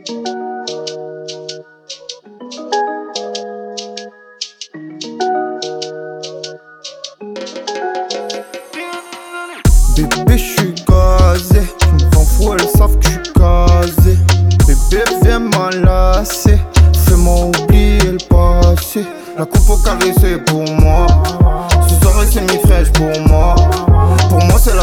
Bébé, j'suis gazé, tu me rends fou, elles savent que j'suis casé. Bébé, viens m'enlacer, fais-moi oublier le passé. La coupe au carré, c'est pour moi. Ce soir, c'est mi-fraîche pour moi. Pour moi, c'est la